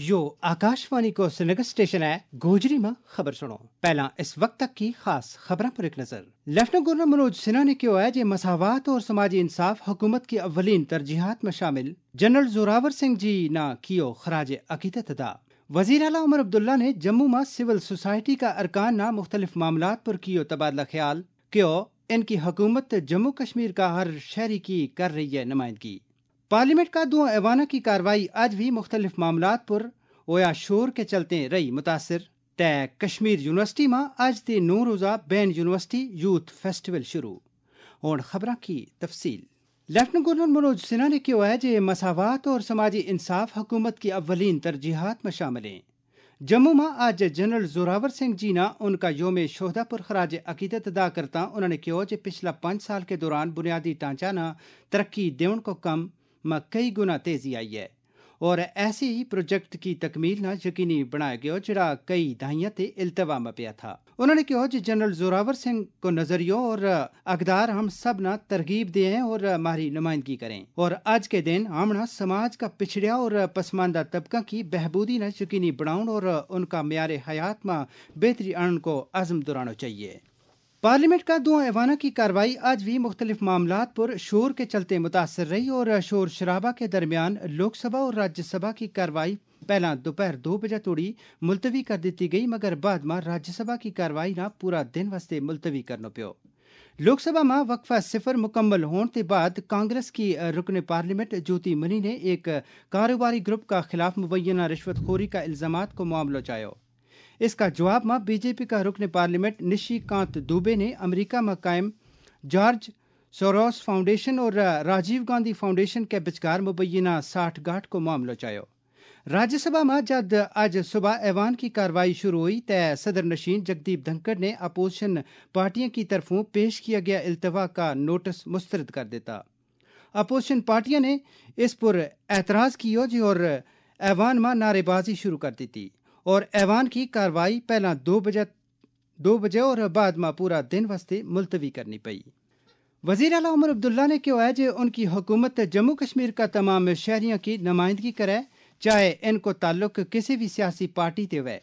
यो आकाशवाणी को श्रीनगर स्टेशन है। गोजरी में खबर सुनो। पहला इस वक्त तक की खास खबरों पर एक नजर। लेफ्टिनेंट गवर्नर मनोज सिन्हा ने कहा है कि मसावात और समाजी इंसाफ हुकूमत की अव्वलीन तरजीहात में शामिल। जनरल जोरावर सिंह जी ना कियो खराज अकीदत अदा। वजीर आला उमर अब्दुल्ला ने जम्मू में सिविल सोसाइटी का अरकान ना मुख्तलिफ मामलात पर कियो तबादला ख्याल। क्यों इनकी हुकूमत जम्मू कश्मीर का हर शहरी की कर रही है नुमाइंदगी। पार्लियामेंट का दो ऐवाना की कार्रवाई आज भी मुख्तलिफ मामलात पर ओया शोर के चलते रही मुतासर। तय कश्मीर यूनिवर्सिटी में आज ते 9 रोजा बैन यूनिवर्सिटी यूथ फेस्टिवल शुरू। और खबरों की तफसील। लेफ्टिनेंट गवर्नर मनोज सिन्हा ने कहा है कि मसावात और समाजी इंसाफ हुकूमत की अव्वलीन तरजीहात में शामिल हैं। जम्मू में आज जनरल जोरावर सिंह जी ना उनका योम शोहदा पर खराज अकीदत अदा करता उन्होंने कहा कि पिछला 5 साल के दौरान बुनियादी ढांचा ना तरक्की देवन को कम में कई गुना तेजी आई है और ऐसे ही प्रोजेक्ट की तकमील ना यकीनी बनाया गया जड़ा कई दहाइयां ते इल्तवा में पिया था। उन्होंने कहा कि जनरल जोरावर सिंह को नजरियों और अकदार हम सब ना तरगीब दें और हमारी नुमाइंदगी करें और आज के दिन हम ना समाज का पिछड़िया और पसमानदा तबका की बहबूदी ना यकीनी बनाउन और उनका म्यार हयात में बेहतरी आनन को आज़म दुराना चाहिए। पार्लियामेंट का दो ऐवाना की कार्रवाई आज भी मुख्तलिफ मामलात पर शोर के चलते मुतासर रही और शोर शराबा के दरमियान लोकसभा और राज्यसभा की कार्रवाई पहला दोपहर 2 बजे तोड़ी मुलतवी कर दी गई मगर बाद में राज्यसभा की कार्रवाई ना पूरा दिन वास्ते मुलतवी करना पियो। लोकसभा में वक्फा सिफर मुकम्मल होने के बाद कांग्रेस की रुकन पार्लियामेंट ज्योति मनी ने एक कारोबारी ग्रुप का खिलाफ मुबैना रिश्वतखोरी का इल्जामात को मामला चायो। इसका जवाब में बीजेपी का रुकन पार्लियामेंट निशिकांत दुबे ने अमेरिका में कायम जॉर्ज सोरोस फाउंडेशन और राजीव गांधी फाउंडेशन के विचकार मुबैना 60 गांठ को मामला चायो। राज्यसभा में जब आज सुबह ऐवान की कार्रवाई शुरू हुई तय सदर नशीन जगदीप धनखड़ ने अपोजिशन पार्टियों की तरफों पेश किया गया इल्तवा का नोटिस मुस्तरद कर देता। अपोजिशन पार्टियां ने इस पर एतराज किया और ऐवान में नारेबाजी शुरू कर दी थी और ऐवान की कार्रवाई पहला 2 बजे और बाद में पूरा दिन वास्ते मुलतवी करनी पई। वजीर आला उमर अब्दुल्ला ने कहा है कि उनकी हुकूमत जम्मू कश्मीर का तमाम शहरियों की नुमाइंदगी करे चाहे इनको ताल्लुक किसी भी सियासी पार्टी से वे।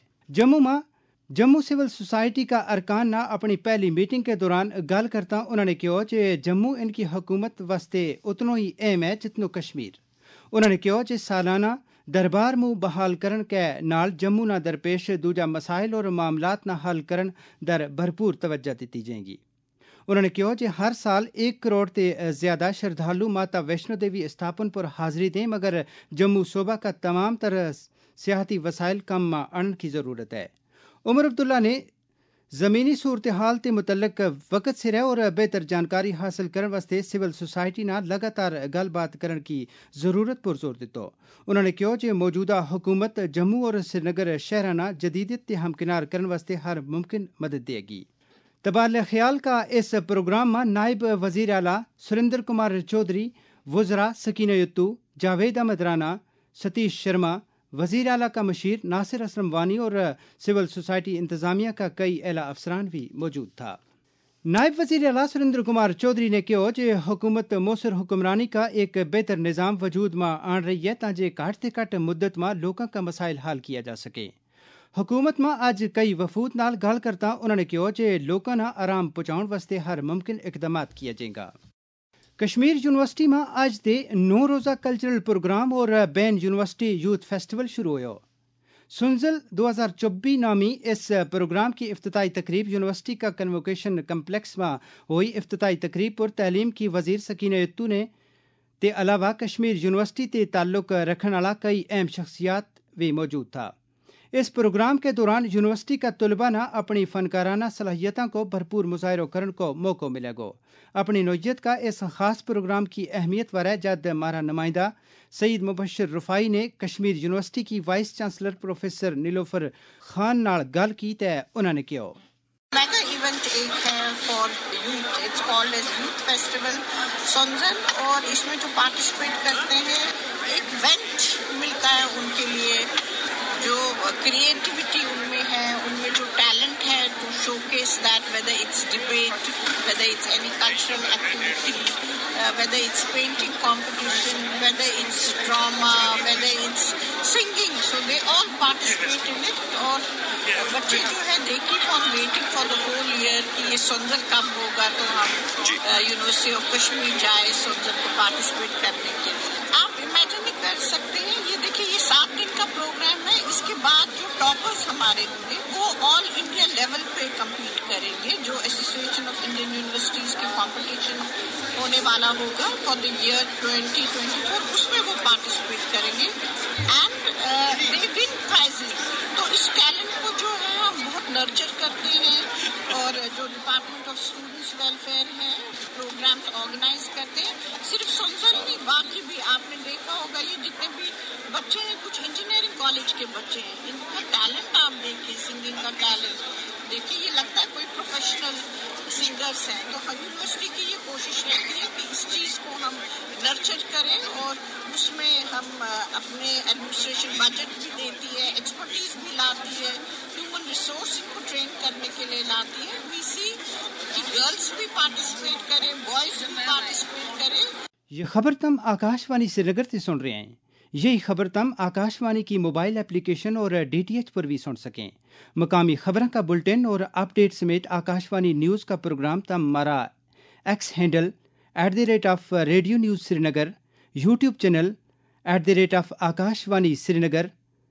जम्मू सिविल सोसाइटी का अरकान ना अपनी पहली मीटिंग के दौरान गल करता उन्होंने कहा कि जम्मू इनकी हुकूमत वास्ते उतना ही अहम है जितनो कश्मीर। उन्होंने कहा कि सालाना दरबार मुँह बहाल करन के नाल जम्मू ना दरपेश दूजा मसाइल और मामलात ना हल करन दर भरपूर तवज्जो दी जाएगी। उन्होंने कहा कि हर साल 1 करोड़ से ज्यादा श्रद्धालु माता वैष्णो देवी स्थापन पर हाजिरी दें मगर जम्मू सूबा का तमाम तरह सियाहती वसाइल कम आणन की जरूरत है। उमर अब्दुल्ला ने जमीनी सूरत हाल के मुतल्लक वक्त सिर और बेहतर जानकारी हासिल करने वास्ते सिविल सोसाइटी ना लगातार गलबात करने की जरूरत पर जोर दिता। उन्होंने कहा कि मौजूदा हुकूमत जम्मू और श्रीनगर शहराना जदीदियत ते हमकिनार करने वास्ते हर मुमकिन मदद देगी। तबादला ख्याल का इस प्रोग्राम में नायब वजीर आला सुरेंद्र कुमार चौधरी, वज़रा सकीना यत्तू, जावेद अहमद राना, सतीश शर्मा, वजीर आला का मशीर नासिर असलम वानी और सिविल सोसाइटी इंतजामिया का कई आला अफसरान भी मौजूद था। नायब वजीर आला सुरेंद्र कुमार चौधरी ने कहा कि हुकूमत मौसर हुक्मरानी का एक बेहतर निज़ाम वजूद में आन रही है ताकि घट से घट मुद्दत में लोगों का मसाइल हल किया जा सके। हुकूमत में आज कई वफूद नाल गल करता उन्होंने कहा कि लोगों ना आराम पहुंचाने वास्ते हर मुमकिन इकदाम किया जाएगा। कश्मीर यूनिवर्सिटी में आज दे 9 रोजा कल्चरल प्रोग्राम और बैन यूनिवर्सिटी यूथ फेस्टिवल शुरू हुआ। सुनजल 2024 नामी इस प्रोग्राम की इफ्तिताई तकरीब यूनिवर्सिटी का कन्वोकेशन कम्प्लेक्स में हुई। इफ्तिताई तकरीब पर तालीम की वजीर सकीना यत्तू ने ते अलावा कश्मीर यूनिवर्सिटी ते ताल्लुक रखने वाला कई अहम शख्सियात भी मौजूद था। इस प्रोग्राम के दौरान यूनिवर्सिटी का तलबा ना अपनी फनकाराना सलाहियतों को भरपूर मुजाहिरा करने को मौका मिलेगा। अपनी नौयत का इस खास प्रोग्राम की अहमियत पर है जद हमारा नुमाइंदा सईद मुबशर रुफाई ने कश्मीर यूनिवर्सिटी की vice chancellor professor Nilofer Khan नाल गल की तो उन्होंने कहा मेगा इवेंट एक है for youth, it's called as youth festival सोनजन और इसमें जो पार्टिसिपेट करते हैं एक वेंट मिलता है उनके लिए, जो क्रिएटिविटी उनमें है, उनमें जो टैलेंट है to showcase that, whether it's debate, whether it's any cultural activity, whether it's painting competition, whether it's drama, whether it's singing. So they all participate in it. اور بچے جو ہے they keep on waiting for the whole year کہ یہ سنزل کب ہوگا تو ہم یونیورسٹی آف کشمیر جائے سنزل کو پارٹیسپیٹ کرنے کے لیے. آپ امیجن نہیں کر سکتے ہیں. یہ دیکھیں یہ 7 دن کا پروگرام ہے. اس کے بعد جو ٹاپرز ہمارے ہوں گے وہ آل انڈیا لیول پہ کمپیٹ کریں گے. جو ایسوسیشن آف انڈین یونیورسٹیز کے کمپٹیشن ہونے والا ہوگا فار دا ایئر 2024 اس میں وہ پارٹیسپیٹ کریں گے اینڈ دے ون پرائزز. تو اس ٹیلنٹ کو جو ہے ہم بہت نرچر کرتے ہیں اور جو ڈپارٹمنٹ آف اسٹوڈنٹس ویلفیئر ہے پروگرامس آرگنائز کرتے ہیں. صرف سنزل نہیں باقی بھی آپ نے دیکھا ہوگا یہ جتنے بھی بچے ہیں کچھ انجینئرنگ کالج کے بچے ہیں ان کا ٹیلنٹ آپ دیکھیں سنگنگ کا ٹیلنٹ دیکھیں یہ لگتا ہے کوئی پروفیشنل سنگرس ہیں. تو یونیورسٹی کی یہ کوشش رہتی ہے کہ اس چیز کو ہم نرچر کریں اور اس میں ہم اپنے ایڈمنسٹریشن بجٹ بھی دیتی ہے ایکسپرٹیز بھی لاتی ہے ہیومن ریسورس کو ٹرین کرنے کے لیے لاتی ہے. وی سی کہ گرلس بھی پارٹیسپیٹ کریں بوائز بھی پارٹیسپیٹ کریں. یہ خبر تم آکاش وانی سری نگر سے سن رہے ہیں. یہی خبر تم آکاش وانی کی موبائل اپلیکیشن اور DTH پر بھی سن سکیں. مقامی خبروں کا بلٹن اور اپ ڈیٹ سمیت آکاش وانی نیوز کا پروگرام تم ہمارا X handle @Radio News Srinagar, YouTube channel @Akash Vani Srinagar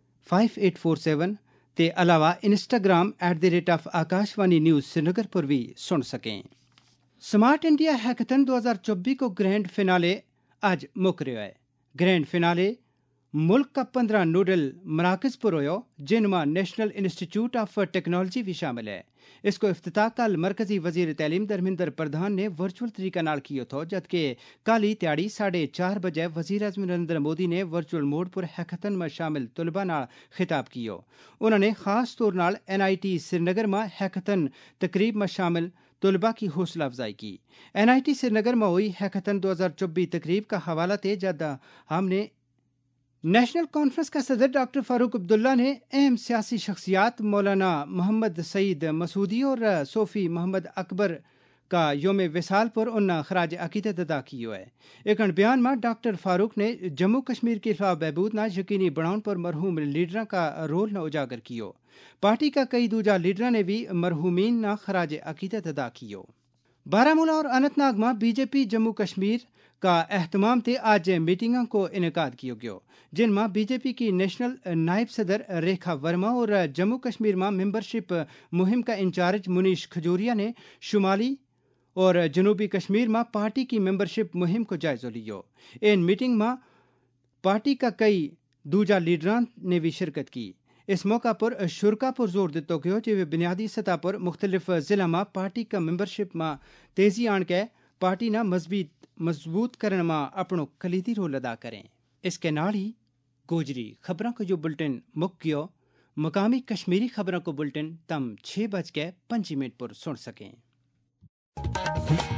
5847 تے علاوہ Instagram @Akash Vani news Srinagar پر بھی سن سکیں. سمارٹ انڈیا ہیکتھن 2024 کو گرینڈ فینالے آج مک رہا ہے. گرینڈ فینالے ملک کا 15 نوڈل مراکز پر ہویا جن میں نیشنل انسٹیٹیوٹ آف ٹیکنالوجی بھی شامل ہے. اس کو افتتاح کل مرکزی وزیر تعلیم دھرمیندر پردھان نے ورچوئل طریقہ نال کیا تھا جبکہ کل ہی تیاڑی 4:30 بجے وزیر اعظم نریندر مودی نے ورچوئل موڈ پر ہیکتھن میں شامل طلباء نال خطاب کیا. انہوں نے خاص طور نال NIT سری نگر میں ہیکتھن تقریب میں شامل طلباء کی حوصلہ افزائی کی. NIT سری نگر میں ہوئی ہیکتھن 2024 تقریب کا حوالہ تھے جب ہم نے نیشنل کانفرنس کا صدر ڈاکٹر فاروق عبداللہ نے اہم سیاسی شخصیات مولانا محمد سعید مسعودی اور صوفی محمد اکبر کا یوم وصال پر ان خراج عقیدت ادا کیا ہے. ایک بیان میں ڈاکٹر فاروق نے جموں کشمیر کی فلاح بہبود نہ یقینی بناؤ پر مرحوم لیڈراں کا رول نہ اجاگر کیو. پارٹی کا کئی دوجا لیڈراں نے بھی مرحومین نہ خراج عقیدت ادا کیو. بارہمولہ اور اننت ناگ میں BJP جموں کشمیر کا اہتمام تھے آج میٹنگوں کو انعقاد کیا گیا جن میں BJP کی نیشنل نائب صدر ریکھا ورما اور جموں کشمیر میں ممبرشپ مہم کا انچارج منیش کھجوریا نے شمالی اور جنوبی کشمیر میں پارٹی کی ممبرشپ مہم کو جائزہ لیا. ان میٹنگ میں پارٹی کا کئی دوجا لیڈران نے بھی شرکت کی. اس موقع پر شرکا پر زور دیتا گیا کہ بنیادی سطح پر مختلف ضلع میں پارٹی کا ممبرشپ میں تیزی آن کے پارٹی نہ مضبوط کرنے میں اپنا کلیدی رول ادا کریں. اس کے نال ہی گوجری خبروں کا جو بلٹن مک گیا. مقامی کشمیری خبروں کو بلٹن تم 6:05 پر سن سکیں.